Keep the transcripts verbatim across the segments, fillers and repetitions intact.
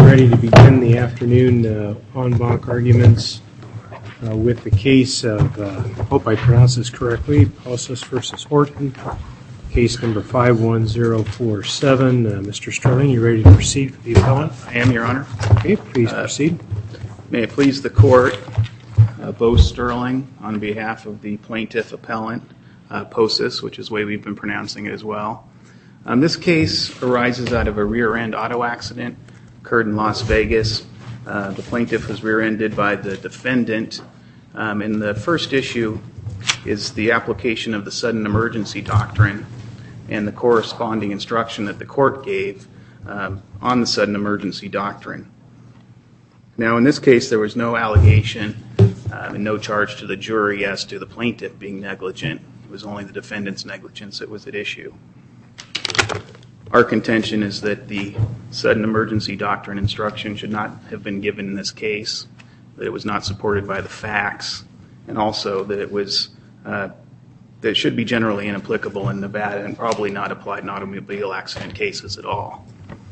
ready to begin the afternoon uh, en banc arguments uh, with the case of, uh, I hope I pronounce this correctly, Posses versus Horton, case number five one zero four seven. Uh, Mister Sterling, you ready to proceed for the appellant? I am, Your Honor. Okay, please uh, proceed. May it please the Court, uh, Bo Sterling, on behalf of the plaintiff appellant, uh, Posses, which is the way we've been pronouncing it as well. Um, this case arises out of a rear-end auto accident occurred in Las Vegas. Uh, the plaintiff was rear-ended by the defendant. Um, and the first issue is the application of the sudden emergency doctrine and the corresponding instruction that the court gave um, on the sudden emergency doctrine. Now, in this case, there was no allegation um, and no charge to the jury as to the plaintiff being negligent. It was only the defendant's negligence that was at issue. Our contention is that the sudden emergency doctrine instruction should not have been given in this case, that it was not supported by the facts, and also that it was uh, that it should be generally inapplicable in Nevada and probably not applied in automobile accident cases at all.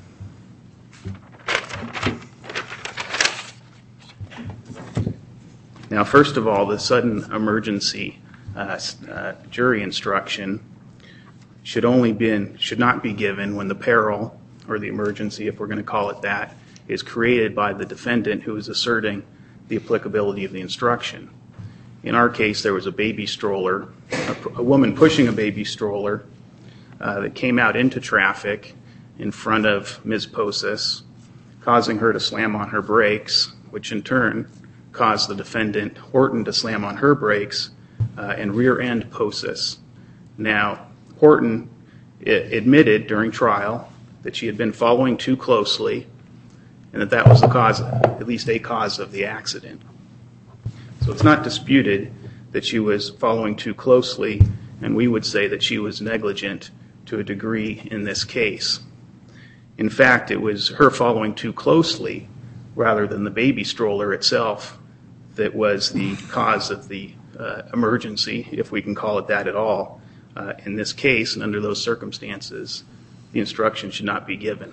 Now, first of all, the sudden emergency uh, uh, jury instruction should only been should not be given when the peril or the emergency, if we're going to call it that, is created by the defendant who is asserting the applicability of the instruction. In our case, there was a baby stroller, a, a woman pushing a baby stroller uh, that came out into traffic in front of Miz Posses, causing her to slam on her brakes, which in turn caused the defendant, Horton, to slam on her brakes uh, and rear-end Posses. Now, Horton admitted during trial that she had been following too closely and that that was the cause, at least a cause of the accident. So it's not disputed that she was following too closely, and we would say that she was negligent to a degree in this case. In fact, it was her following too closely rather than the baby stroller itself that was the cause of the uh, emergency, if we can call it that at all. Uh, in this case, and under those circumstances, the instruction should not be given.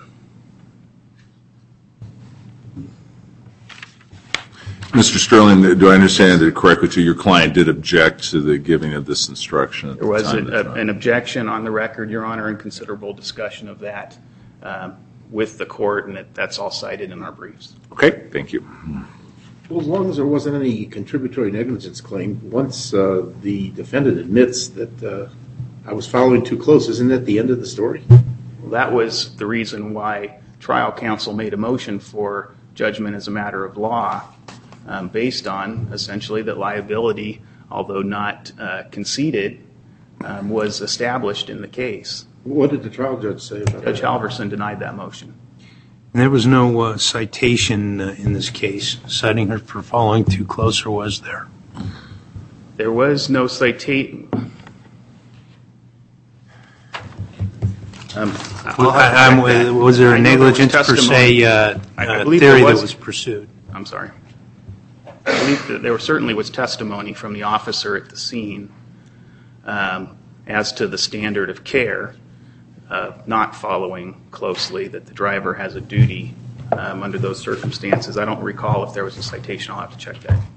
Mister Sterling, do I understand it correctly too? Your client did object to the giving of this instruction at There was the time a, a, an objection on the record, Your Honor, and considerable discussion of that um, with the court, and it, that's all cited in our briefs. Okay, thank you. Well, as long as there wasn't any contributory negligence claim, once uh, the defendant admits that uh, I was following too close, isn't that the end of the story? Well, that was the reason why trial counsel made a motion for judgment as a matter of law um, based on essentially that liability, although not uh, conceded, um, was established in the case. What did the trial judge say about that? Judge Halverson denied that motion. And there was no uh, citation uh, in this case citing her for following too close, or was there? There was no citation. Um, well, I, I'm, that. Was there a negligence there per se uh, I, I uh, theory there was, that was pursued? I'm sorry. I believe that there certainly was testimony from the officer at the scene um, as to the standard of care, uh, not following closely, that the driver has a duty um, under those circumstances. I don't recall if there was a citation. I'll have to check that.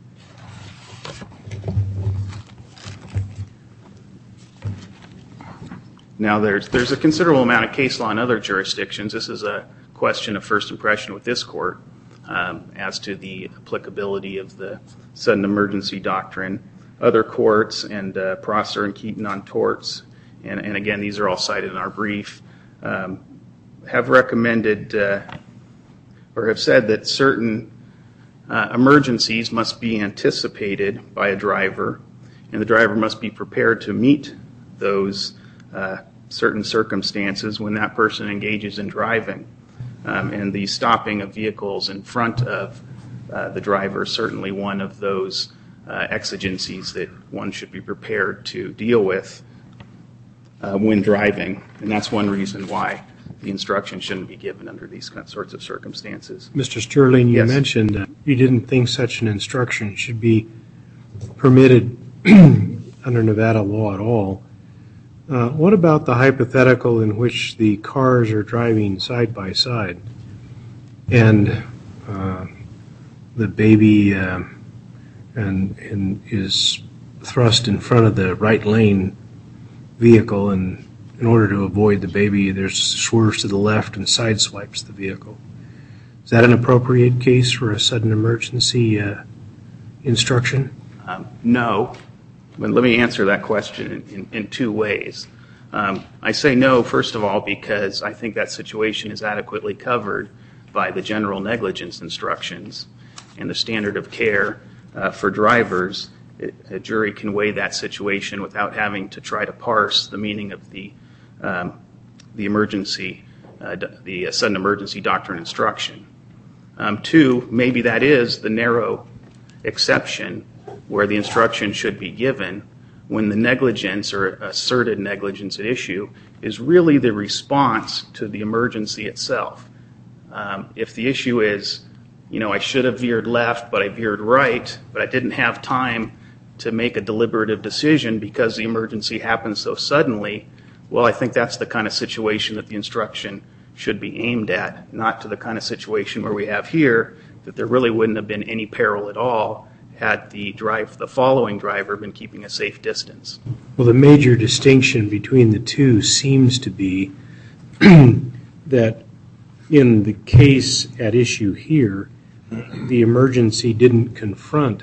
Now, there's there's a considerable amount of case law in other jurisdictions. This is a question of first impression with this court um, as to the applicability of the sudden emergency doctrine. Other courts, and uh, Prosser and Keaton on torts, and, and again, these are all cited in our brief, um, have recommended uh, or have said that certain uh, emergencies must be anticipated by a driver, and the driver must be prepared to meet those Uh, certain circumstances when that person engages in driving. Um, and the stopping of vehicles in front of uh, the driver is certainly one of those uh, exigencies that one should be prepared to deal with uh, when driving. And that's one reason why the instruction shouldn't be given under these sorts of circumstances. Mister Sterling, you Yes. mentioned that you didn't think such an instruction should be permitted under Nevada law at all. Uh, what about the hypothetical in which the cars are driving side by side and uh, the baby uh, and, and is thrust in front of the right lane vehicle, and in order to avoid the baby, there's swerves to the left and sideswipes the vehicle. Is that an appropriate case for a sudden emergency uh, instruction? Um, no, but let me answer that question in, in, in two ways. Um, I say no, first of all, because I think that situation is adequately covered by the general negligence instructions and the standard of care uh, for drivers. It, a jury can weigh that situation without having to try to parse the meaning of the um, the emergency, uh, the uh, sudden emergency doctrine instruction. Um, two, maybe that is the narrow exception where the instruction should be given when the negligence or asserted negligence at issue is really the response to the emergency itself. Um, if the issue is, you know, I should have veered left, but I veered right, but I didn't have time to make a deliberative decision because the emergency happened so suddenly, well, I think that's the kind of situation that the instruction should be aimed at, not to the kind of situation where we have here that there really wouldn't have been any peril at all had the drive, the following driver been keeping a safe distance. Well, the major distinction between the two seems to be that in the case at issue here, the emergency didn't confront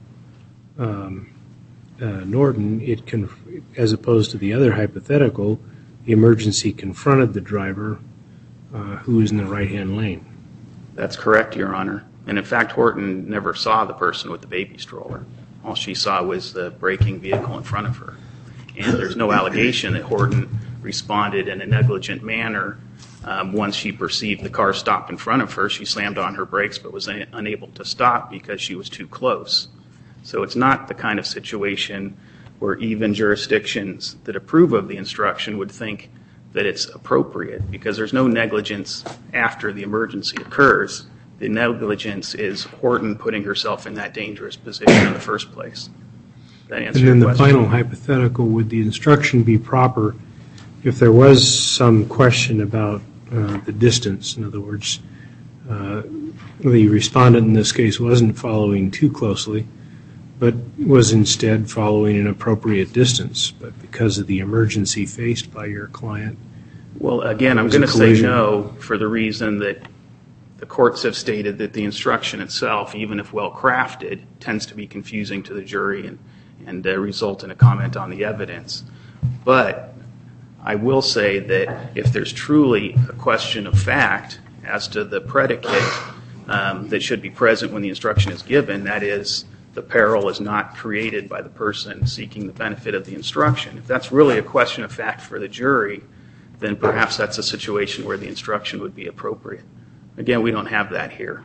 um, uh, Norton. It conf- as opposed to the other hypothetical, the emergency confronted the driver uh, who was in the right-hand lane. That's correct, Your Honor. And in fact, Horton never saw the person with the baby stroller. All she saw was the braking vehicle in front of her. And there's no allegation that Horton responded in a negligent manner. Um, once she perceived the car stopped in front of her, she slammed on her brakes but was a- unable to stop because she was too close. So it's not the kind of situation where even jurisdictions that approve of the instruction would think that it's appropriate, because there's no negligence after the emergency occurs. The negligence is Horton putting herself in that dangerous position in the first place. That answers And then your the question. final hypothetical, would the instruction be proper if there was some question about uh, the distance? In other words, uh, the respondent in this case wasn't following too closely, but was instead following an appropriate distance. But because of the emergency faced by your client, Well, again, I'm was a going to say collision. no for the reason that the courts have stated that the instruction itself, even if well crafted, tends to be confusing to the jury and, and uh, result in a comment on the evidence. But I will say that if there's truly a question of fact as to the predicate um, that should be present when the instruction is given, that is, the peril is not created by the person seeking the benefit of the instruction. If that's really a question of fact for the jury, then perhaps that's a situation where the instruction would be appropriate. Again, we don't have that here.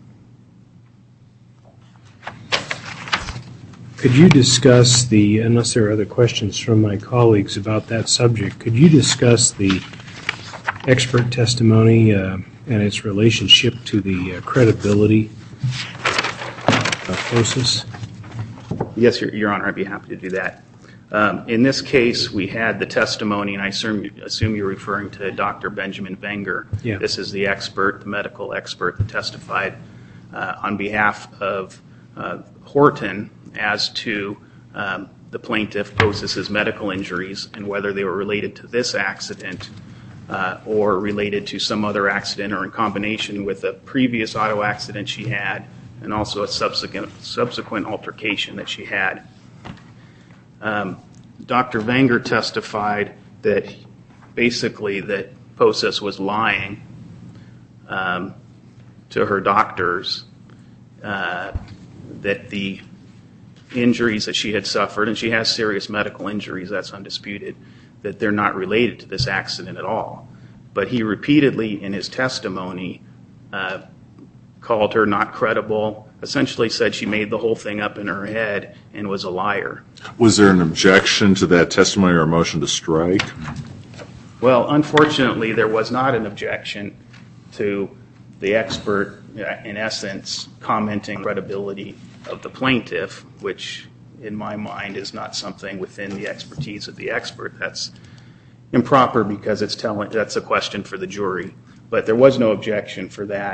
could you discuss the, unless there are other questions from my colleagues about that subject, could you discuss the expert testimony uh, and its relationship to the uh, credibility of POSIS? Yes, Your, Your Honor, I'd be happy to do that. Um, in this case, we had the testimony, and I assume, assume you're referring to Doctor Benjamin Wenger. Yeah. This is the expert, the medical expert that testified uh, on behalf of uh, Horton as to um, the plaintiff POSIS's medical injuries and whether they were related to this accident uh, or related to some other accident or in combination with a previous auto accident she had and also a subsequent, subsequent altercation that she had. Um, Doctor Wenger testified that basically that POSIS was lying um, to her doctors, uh, that the injuries that she had suffered, and she has serious medical injuries, that's undisputed, that they're not related to this accident at all. But he repeatedly in his testimony uh, called her not credible, essentially said she made the whole thing up in her head and was a liar. Was there an objection to that testimony or a motion to strike? Well, unfortunately, there was not an objection to the expert, in essence, commenting on credibility of the plaintiff, which in my mind is not something within the expertise of the expert. That's improper because it's telling, that's a question for the jury. But there was no objection for that.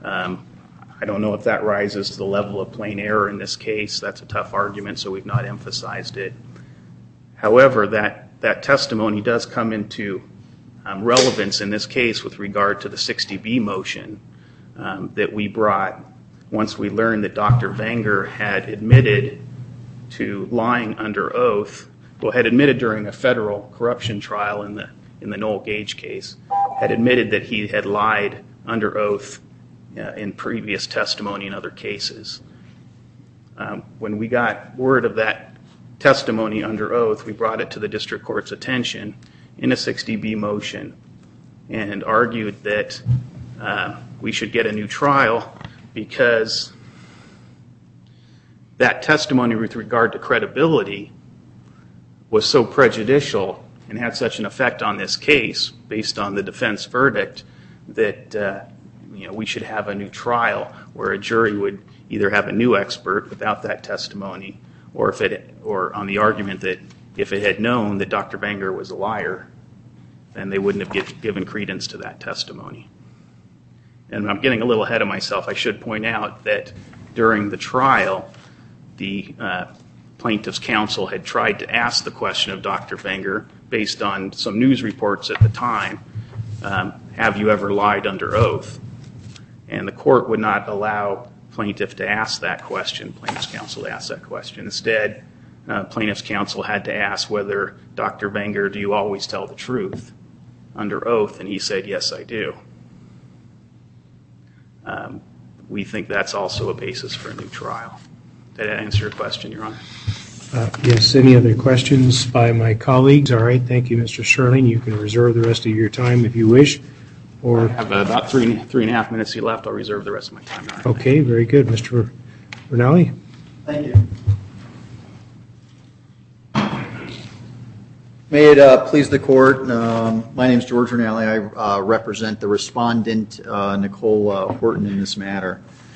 Um, I don't know if that rises to the level of plain error in this case. That's a tough argument, so we've not emphasized it. However, that, that testimony does come into um, relevance in this case with regard to the sixty B motion um, that we brought once we learned that Doctor Wenger had admitted to lying under oath, well, had admitted during a federal corruption trial in the, in the Noel Gage case, had admitted that he had lied under oath uh, in previous testimony in other cases. Um, when we got word of that testimony under oath, we brought it to the district court's attention in a sixty B motion and argued that uh, we should get a new trial because that testimony with regard to credibility was so prejudicial and had such an effect on this case based on the defense verdict that uh, you know, we should have a new trial where a jury would either have a new expert without that testimony, or if it, or on the argument that if it had known that Doctor Wenger was a liar, then they wouldn't have get, given credence to that testimony. And I'm getting a little ahead of myself. I should point out that during the trial, the uh, plaintiff's counsel had tried to ask the question of Doctor Wenger based on some news reports at the time, um, have you ever lied under oath? And the court would not allow plaintiff to ask that question, plaintiff's counsel to ask that question. Instead, uh, plaintiff's counsel had to ask whether, Doctor Wenger, do you always tell the truth under oath? And he said, yes, I do. Um, we think that's also a basis for a new trial. Did that answer your question, Your Honor? Uh, yes, any other questions by my colleagues? All right, thank you, Mister Sterling. You can reserve the rest of your time if you wish. Or I have about three, three and a half minutes left. I'll reserve the rest of my time. Your Honor. Okay, very good. Mister Rinaldi? Thank you. May it uh, please the court, um, my name is George Rinaldi. I uh, represent the respondent, uh, Nicole uh, Horton, in this matter.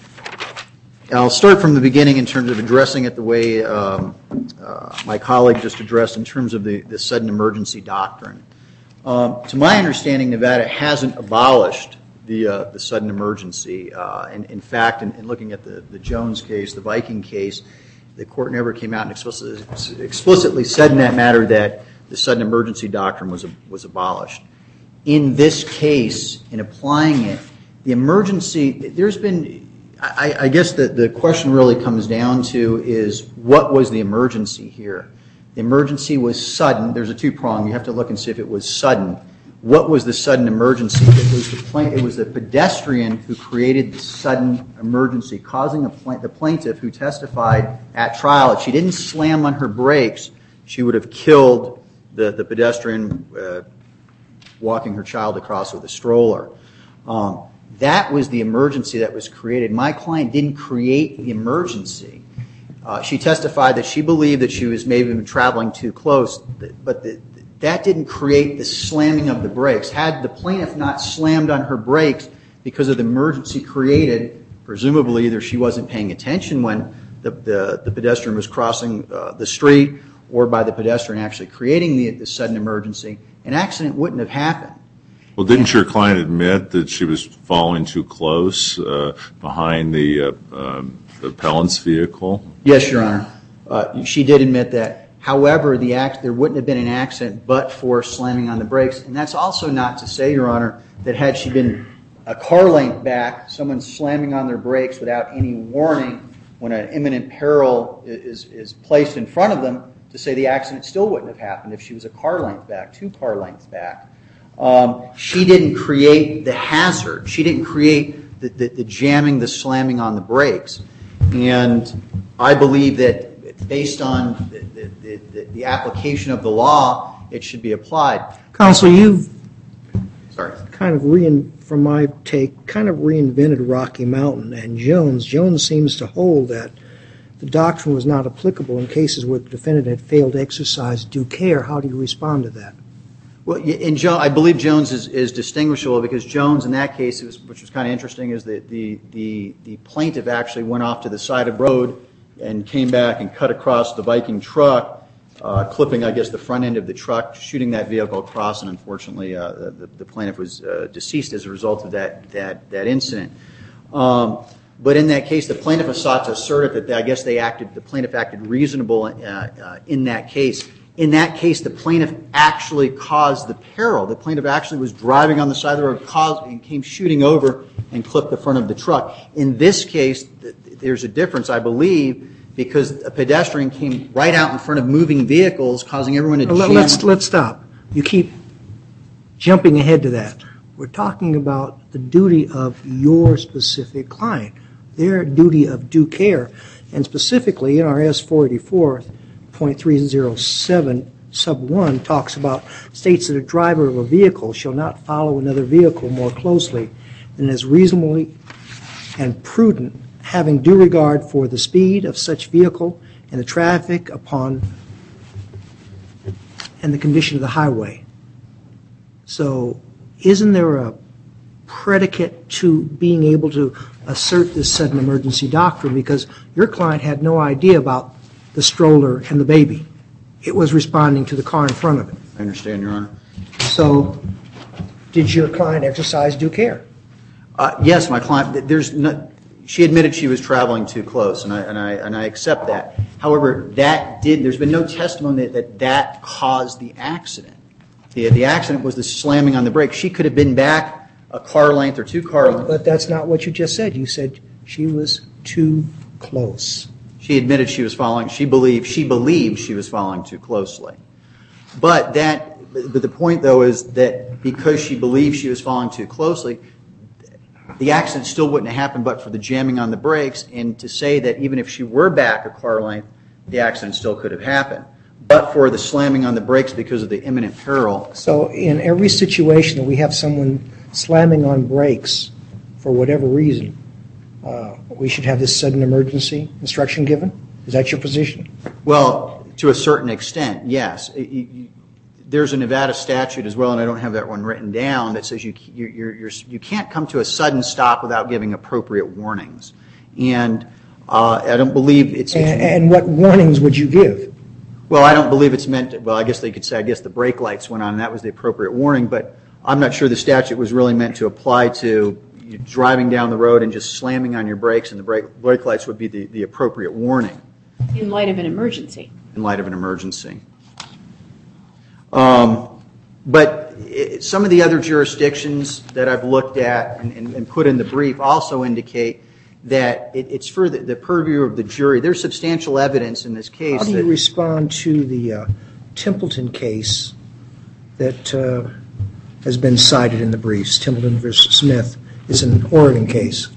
I'll start from the beginning in terms of addressing it the way um, uh, my colleague just addressed in terms of the, the sudden emergency doctrine. Um, to my understanding, Nevada hasn't abolished the, uh, the sudden emergency. Uh, and in fact, in, in looking at the, the Jones case, the Viking case, the court never came out and explicitly, explicitly said in that matter that the sudden emergency doctrine was, was abolished. In this case, in applying it, the emergency, there's been, I, I guess the, the question really comes down to is what was the emergency here? The emergency was sudden. There's a two-prong. You have to look and see if it was sudden. What was the sudden emergency? It was the, pla- it was the pedestrian who created the sudden emergency, causing a pla- the plaintiff who testified at trial. If she didn't slam on her brakes, she would have killed the, the pedestrian uh, walking her child across with a stroller. Um, that was the emergency that was created. My client didn't create the emergency. Uh, she testified that she believed that she was maybe traveling too close, but the, that didn't create the slamming of the brakes. Had the plaintiff not slammed on her brakes because of the emergency created, presumably either she wasn't paying attention when the, the, the pedestrian was crossing uh, the street, or by the pedestrian actually creating the, the sudden emergency, an accident wouldn't have happened. Well, didn't your client admit that she was following too close uh, behind the uh, um, appellant's vehicle? Yes, Your Honor. Uh, she did admit that. However, the act, there wouldn't have been an accident but for slamming on the brakes. And that's also not to say, Your Honor, that had she been a car length back, someone slamming on their brakes without any warning when an imminent peril is, is placed in front of them, to say the accident still wouldn't have happened if she was a car length back, two car lengths back. Um, she didn't create the hazard. She didn't create the, the, the jamming, the slamming on the brakes. And I believe that based on the, the, the, the application of the law, it should be applied. Counsel, you've Sorry. kind of, rein, from my take, kind of reinvented Rocky Mountain and Jones. Jones seems to hold that the doctrine was not applicable in cases where the defendant had failed to exercise due care. How do you respond to that? Well, in jo- I believe Jones is, is distinguishable because Jones, in that case, it was, which was kind of interesting, is that the, the, the plaintiff actually went off to the side of the road and came back and cut across the Viking truck, uh, clipping, I guess, the front end of the truck, shooting that vehicle across, and unfortunately uh, the, the plaintiff was uh, deceased as a result of that, that, that incident. Um, but in that case, the plaintiff has sought to assert it that I guess they acted, the plaintiff acted reasonable uh, uh, in that case. In that case, the plaintiff actually caused the peril. The plaintiff actually was driving on the side of the road, caused, and came shooting over and clipped the front of the truck. In this case, th- there's a difference, I believe, because a pedestrian came right out in front of moving vehicles, causing everyone to Let- jam. Let's, let's stop. You keep jumping ahead to that. We're talking about the duty of your specific client, their duty of due care. And specifically, N R S four eighty-four point three oh seven sub one talks about, states that a driver of a vehicle shall not follow another vehicle more closely than is reasonably and prudent, having due regard for the speed of such vehicle and the traffic upon and the condition of the highway. So isn't there a predicate to being able to assert this sudden emergency doctrine, because your client had no idea about the stroller and the baby? It was responding to the car in front of it. I understand, Your Honor. So did your client exercise due care? Uh, yes, my client, there's no, she admitted she was traveling too close, and I, and I, and I accept that. However, that did, there's been no testimony that that, that caused the accident. The, the accident was the slamming on the brake. She could have been back a car length or two car lengths. But that's not what you just said. You said she was too close. She admitted she was following, she believed, she believed she was following too closely. But that, but the point though is that because she believed she was following too closely, the accident still wouldn't have happened but for the jamming on the brakes, and to say that even if she were back a car length, the accident still could have happened. But for the slamming on the brakes because of the imminent peril. So in every situation that we have someone slamming on brakes for whatever reason, uh, we should have this sudden emergency instruction given? Is that your position? Well, to a certain extent, yes. It, you, there's a Nevada statute as well, and I don't have that one written down, that says you you you're, you're, you can't come to a sudden stop without giving appropriate warnings. And uh, I don't believe it's... it's And, and what warnings would you give? Well, I don't believe it's meant to, well, I guess they could say, I guess the brake lights went on and that was the appropriate warning, but I'm not sure the statute was really meant to apply to you driving down the road and just slamming on your brakes, and the brake, brake lights would be the, the appropriate warning. In light of an emergency. In light of an emergency. Um, but it, some of the other jurisdictions that I've looked at and, and, and put in the brief also indicate that it, it's for the, the purview of the jury. There's substantial evidence in this case. How do that, you respond to the uh, Templeton case that uh, has been cited in the briefs? Templeton versus Smith is an Oregon case.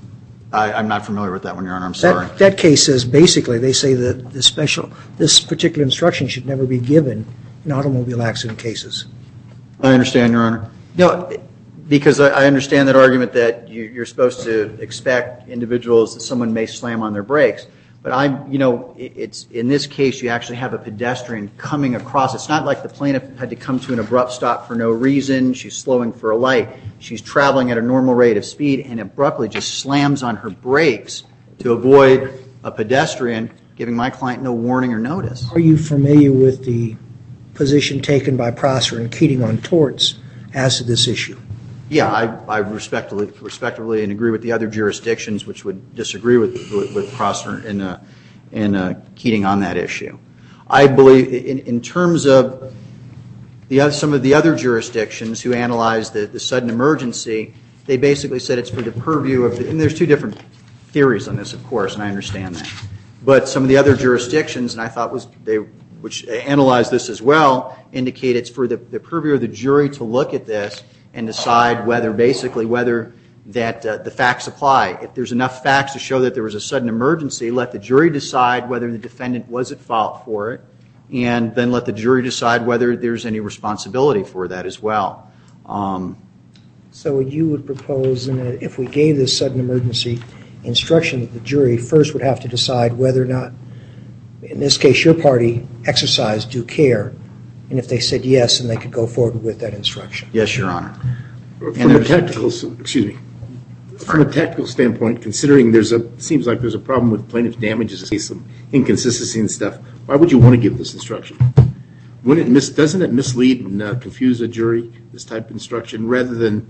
I, I'm not familiar with that one, Your Honor. I'm sorry. That, that case says basically they say that the special, this particular instruction should never be given in automobile accident cases. I understand, Your Honor. No, because I, I understand that argument that you, you're supposed to expect individuals that someone may slam on their brakes. But I'm, you know, it, it's in this case you actually have a pedestrian coming across. It's not like the plaintiff had to come to an abrupt stop for no reason. She's slowing for a light. She's traveling at a normal rate of speed and abruptly just slams on her brakes to avoid a pedestrian, giving my client no warning or notice. Are you familiar with the position taken by Prosser and Keating on torts as to this issue? Yeah, I, I respectfully, respectively and agree with the other jurisdictions which would disagree with with, with Prosser and uh, and uh, Keating on that issue. I believe in, in terms of the other, some of the other jurisdictions who analyzed the, the sudden emergency, they basically said it's for the purview of the, and there's two different theories on this, of course, and I understand that. But some of the other jurisdictions, and I thought was they, which analyzed this as well, indicate it's for the, the purview of the jury to look at this and decide whether, basically, whether that uh, the facts apply. If there's enough facts to show that there was a sudden emergency, let the jury decide whether the defendant was at fault for it, and then let the jury decide whether there's any responsibility for that as well. Um, So you would propose, in a, if we gave this sudden emergency instruction, that the jury first would have to decide whether or not, in this case, your party exercised due care, and if they said yes, then they could go forward with that instruction. yes, Your Honor. From a tactical, excuse me, from a tactical standpoint, considering there's a, seems like there's a problem with plaintiff's damages, some inconsistency and stuff, why would you want to give this instruction? Wouldn't it mis, doesn't it mislead and uh, confuse a jury, this type of instruction, rather than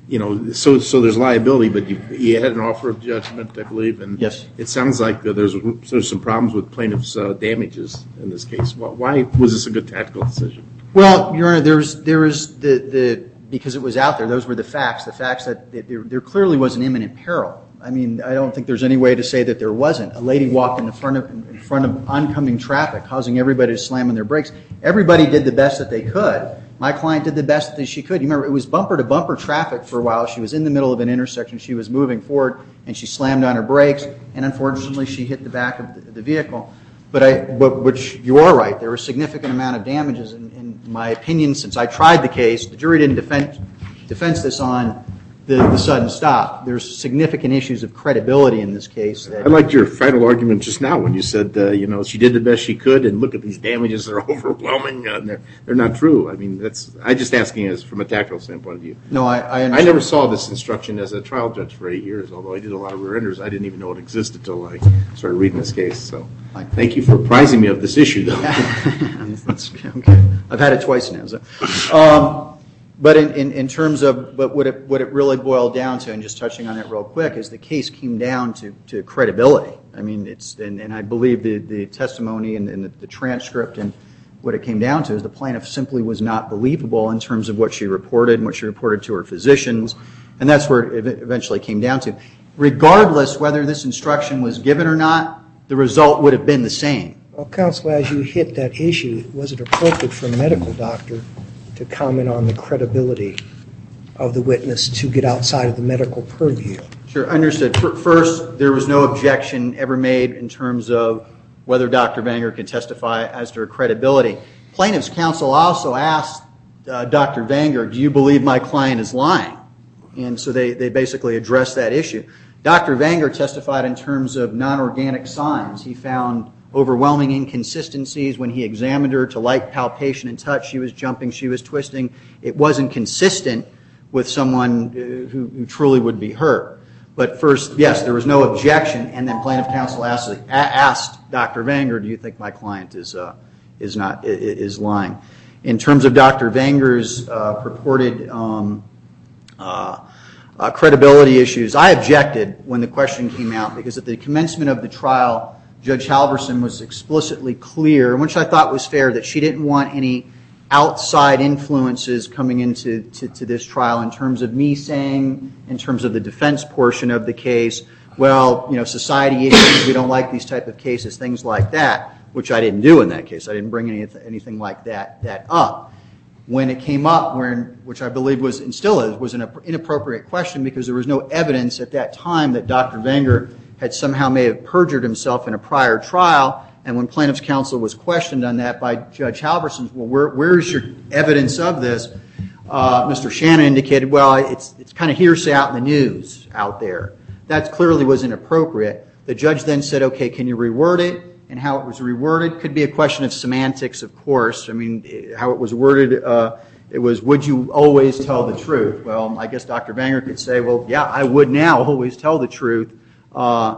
you know, so so there's liability, but you you had an offer of judgment, I believe, and Yes. it sounds like uh, there's there's some problems with plaintiff's uh, damages in this case. Why, why was this a good tactical decision? Well, Your Honor, there's there was the the because it was out there. Those were the facts. The facts that there, there clearly was an imminent peril. I mean, I don't think there's any way to say that there wasn't. A lady walked in the front of in front of oncoming traffic, causing everybody to slam on their brakes. Everybody did the best that they could. My client did the best that she could. You remember, it was bumper-to-bumper traffic for a while. She was in the middle of an intersection. She was moving forward, and she slammed on her brakes, and unfortunately, she hit the back of the, the vehicle. But I, but, which you are right, there was a significant amount of damages. In, in my opinion, since I tried the case, the jury didn't defend, defense this on the, the sudden stop. There's significant issues of credibility in this case. That, I liked your final argument just now when you said, uh, you know, she did the best she could, and look at these damages; they're overwhelming, uh, and they're they're not true. I mean, that's I just asking as from a tactical standpoint of view. no, I, I I understand. never saw this instruction as a trial judge for eight years, although I did a lot of rear-enders. I didn't even know it existed until I started reading this case. So, thank you for apprising me of this issue, though. That's okay. I've had it twice now. So. Um, but in, in, in terms of but what it what it really boiled down to, and just touching on that real quick, is the case came down to, to credibility. I mean, it's and, and I believe the, the testimony and, and the, the transcript and what it came down to is the plaintiff simply was not believable in terms of what she reported and what she reported to her physicians, and that's where it eventually came down to. Regardless whether this instruction was given or not, the result would have been the same. Well, counsel, as you hit that issue, was it appropriate for a medical doctor to comment on the credibility of the witness to get outside of the medical purview? Sure, understood. First, there was no objection ever made in terms of whether Doctor Vanger could testify as to her credibility. Plaintiff's counsel also asked uh, Doctor Vanger, do you believe my client is lying? And so they, they basically addressed that issue. Doctor Vanger testified in terms of non-organic signs. He found overwhelming inconsistencies when he examined her to light palpation and touch. She was jumping, she was twisting. It wasn't consistent with someone uh, who, who truly would be hurt. But first, yes, there was no objection, and then plaintiff counsel asked, asked Doctor Vanger, do you think my client is uh, is not is lying? In terms of Doctor Vanger's uh, purported um, uh, uh, credibility issues, I objected when the question came out because at the commencement of the trial, Judge Halverson was explicitly clear, which I thought was fair, that she didn't want any outside influences coming into to, to this trial in terms of me saying, in terms of the defense portion of the case, well, you know, society issues, we don't like these type of cases, things like that, which I didn't do in that case. I didn't bring any, anything like that that up. When it came up, when, which I believe was, and still is, was an inappropriate question because there was no evidence at that time that Doctor Vanger had somehow may have perjured himself in a prior trial, and when plaintiff's counsel was questioned on that by Judge Halverson, well, where, where's your evidence of this? Uh, Mister Shannon indicated, well, it's it's kind of hearsay out in the news out there. That clearly was inappropriate. The judge then said, okay, can you reword it? And how it was reworded could be a question of semantics, of course. I mean, how it was worded, uh, it was, would you always tell the truth? Well, I guess Doctor Vanger could say, well, yeah, I would now always tell the truth uh,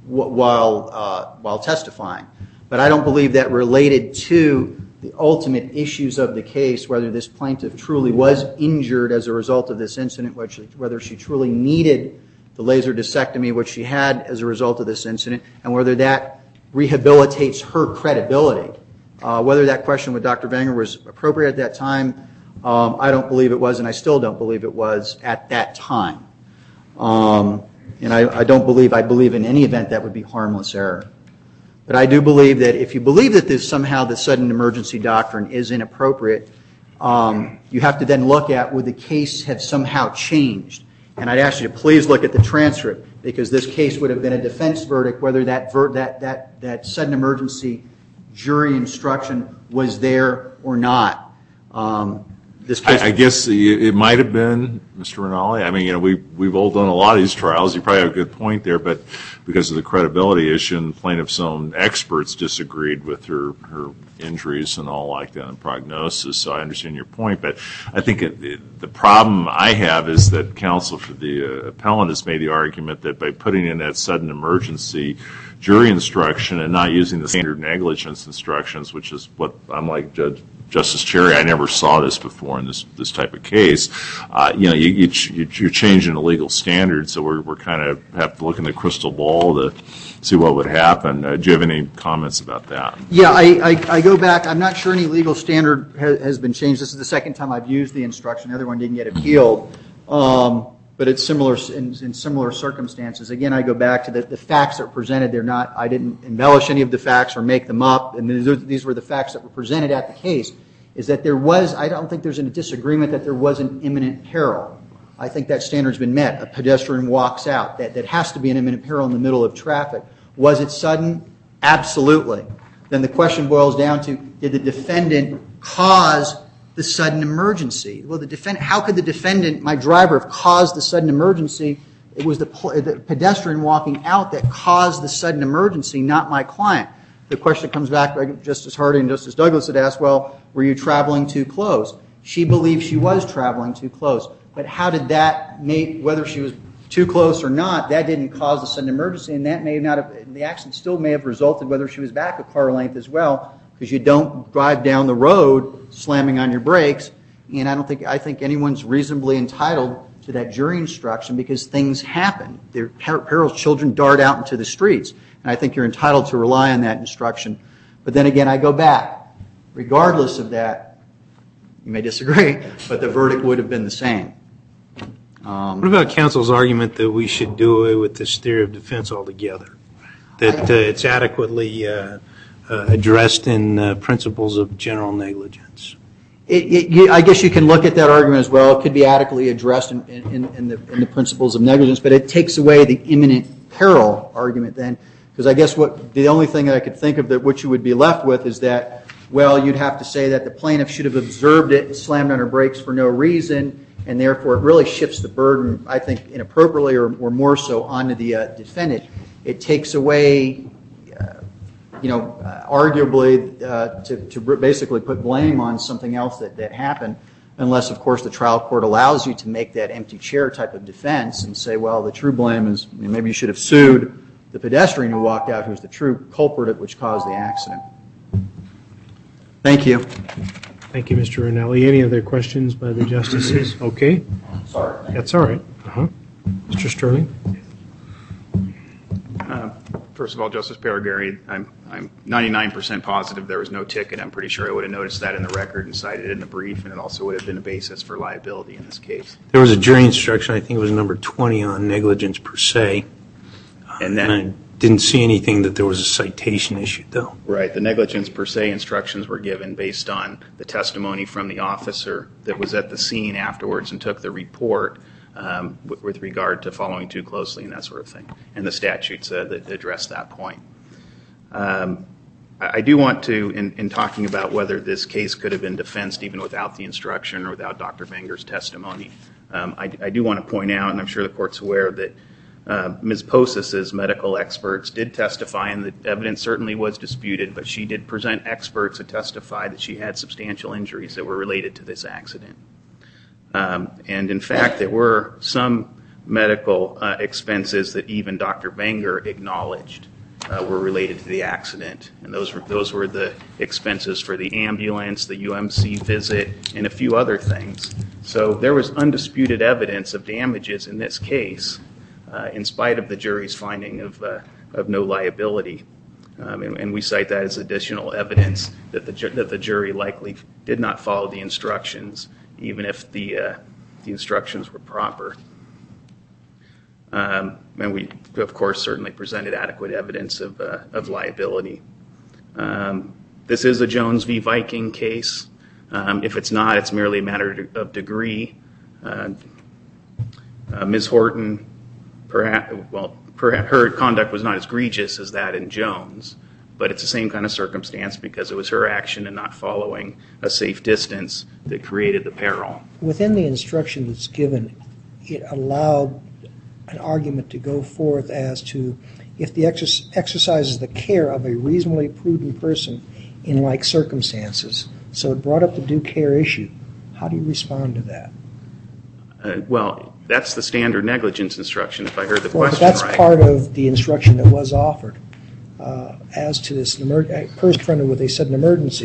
while uh, while testifying. But I don't believe that related to the ultimate issues of the case, whether this plaintiff truly was injured as a result of this incident, whether she truly needed the laser discectomy, which she had as a result of this incident, and whether that rehabilitates her credibility. Uh, whether that question with Doctor Vanger was appropriate at that time, um, I don't believe it was, and I still don't believe it was at that time. Um, and I, I don't believe, I believe in any event that would be harmless error. But I do believe that if you believe that there's somehow the sudden emergency doctrine is inappropriate, um, you have to then look at would the case have somehow changed. And I'd ask you to please look at the transcript, because this case would have been a defense verdict whether that ver- that that that sudden emergency jury instruction was there or not. Um, this case I, I guess it might have been, Mister Rinaldi. I mean, you know, we we've all done a lot of these trials. You probably have a good point there, but because of the credibility issue, and the plaintiff's own experts disagreed with her her injuries and all like that and prognosis. So I understand your point, but I think it, it, the problem I have is that counsel for the uh, appellant has made the argument that by putting in that sudden emergency jury instruction and not using the standard negligence instructions, which is what, unlike Judge Justice Cherry, I never saw this before in this this type of case. Uh, you know, you, you, ch- you're changing the legal standard, so we're we're kind of have to look in the crystal ball to see what would happen. Uh, do you have any comments about that? Yeah, I, I, I go back. I'm not sure any legal standard ha- has been changed. This is the second time I've used the instruction. The other one didn't get appealed. Um, but it's similar in, in similar circumstances. Again, I go back to the, the facts that were presented. They're not, I didn't embellish any of the facts or make them up. And these, these were the facts that were presented at the case, is that there was, I don't think there's a disagreement that there was an imminent peril. I think that standard's been met. A pedestrian walks out. That, that has to be an imminent peril in the middle of traffic. Was it sudden? Absolutely. Then the question boils down to, did the defendant cause the sudden emergency? Well, the defendant, how could the defendant, my driver, have caused the sudden emergency? It was the, the pedestrian walking out that caused the sudden emergency, not my client. The question comes back, like Justice Hardy and Justice Douglas had asked, well, were you traveling too close? She believed she was traveling too close. But how did that make, whether she was too close or not, that didn't cause the sudden emergency, and that may not have, the accident still may have resulted whether she was back a car length as well, because you don't drive down the road slamming on your brakes. And I don't think, I think anyone's reasonably entitled to that jury instruction because things happen. There are perils, children dart out into the streets. And I think you're entitled to rely on that instruction. But then again, I go back. Regardless of that, you may disagree, but the verdict would have been the same. Um, What about counsel's argument that we should do away with this theory of defense altogether? That uh, it's adequately uh, uh, addressed in uh, principles of general negligence? It, it, you, I guess you can look at that argument as well. It could be adequately addressed in, in, in, the, in the principles of negligence, but it takes away the imminent peril argument then. Because I guess what the only thing that I could think of that what you would be left with is that, well, you'd have to say that the plaintiff should have observed it, slammed on her brakes for no reason, and therefore it really shifts the burden, I think, inappropriately or, or more so onto the uh, defendant. It takes away, uh, you know, uh, arguably uh, to, to basically put blame on something else that, that happened, unless, of course, the trial court allows you to make that empty chair type of defense and say, well, the true blame is maybe you should have sued the pedestrian who walked out, who's the true culprit which caused the accident. Thank you. Thank you, Mister Rinaldi. Any other questions by the justices? Okay. Sorry. That's all right. Uh-huh. Mister Sterling? Uh, First of all, Justice Perigari, I'm I'm ninety-nine percent positive there was no ticket. I'm pretty sure I would have noticed that in the record and cited it in the brief, and it also would have been a basis for liability in this case. There was a jury instruction, I think it was number twenty, on negligence per se. And then, And I didn't see anything that there was a citation issued, though. right, the negligence per se instructions were given based on the testimony from the officer that was at the scene afterwards and took the report um, with, with regard to following too closely and that sort of thing. And the statutes uh, that address that point. Um, I, I do want to, in, in talking about whether this case could have been defensed even without the instruction or without Doctor Venger's testimony, um, I, I do want to point out, and I'm sure the court's aware, that Uh, Miz Posas's medical experts did testify, and the evidence certainly was disputed, but she did present experts that testified that she had substantial injuries that were related to this accident. Um, and in fact, there were some medical uh, expenses that even Doctor Venger acknowledged uh, were related to the accident. And those were, those were the expenses for the ambulance, the U M C visit, and a few other things. So there was undisputed evidence of damages in this case, Uh, in spite of the jury's finding of uh, of no liability, um, and, and we cite that as additional evidence that the ju- that the jury likely did not follow the instructions, even if the uh, the instructions were proper. Um, and we, of course, certainly presented adequate evidence of uh, of liability. Um, this is a Jones v. Viking case. Um, if it's not, it's merely a matter of degree. Uh, uh, Miz Horton. Perhaps, well, perhaps her conduct was not as egregious as that in Jones, but it's the same kind of circumstance because it was her action and not following a safe distance that created the peril. Within the instruction that's given, it allowed an argument to go forth as to if the exercise exercises the care of a reasonably prudent person in like circumstances. So it brought up the due care issue. How do you respond to that? Uh, well, that's the standard negligence instruction, if I heard the Well, question but that's right. part of the instruction that was offered uh, as to this emer- person confronted with a sudden emergency.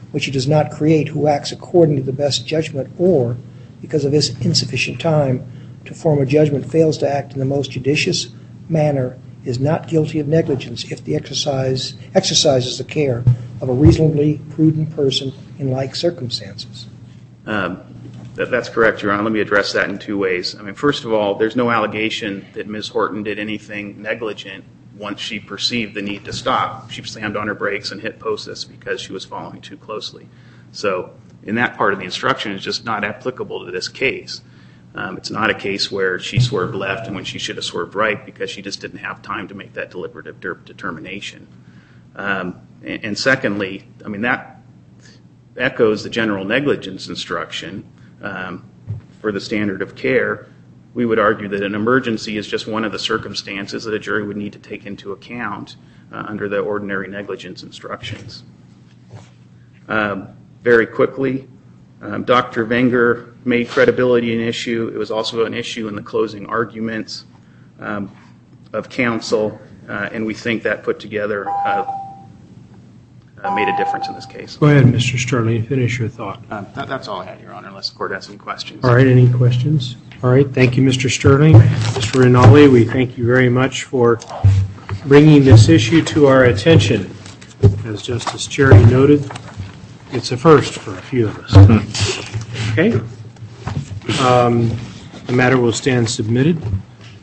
which he does not create, who acts according to the best judgment, or, because of his insufficient time to form a judgment, fails to act in the most judicious manner, is not guilty of negligence if the exercise exercises the care of a reasonably prudent person in like circumstances. Um, that, that's correct, Your Honor. Let me address that in two ways. I mean, first of all, there's no allegation that Miz Horton did anything negligent once she perceived the need to stop. She slammed on her brakes and hit POSIS because she was following too closely. So in that part of the instruction, it's just not applicable to this case. Um, it's not a case where she swerved left and when she should have swerved right because she just didn't have time to make that deliberative de- determination. Um, and, and secondly, I mean, that echoes the general negligence instruction um, for the standard of care. We would argue that an emergency is just one of the circumstances that a jury would need to take into account uh, under the ordinary negligence instructions. Um, very quickly, um, Doctor Wenger made credibility an issue. It was also an issue in the closing arguments um, of counsel, uh, and we think that put together uh, uh, made a difference in this case. Go ahead, Mister Sterling, finish your thought. Um, that, that's all I had, Your Honor, unless the court has any questions. All right, any questions? All right, thank you, Mister Sterling. Mister Rinaldi, we thank you very much for bringing this issue to our attention. As Justice Cherry noted, it's a first for a few of us. Okay? Um, the matter will stand submitted.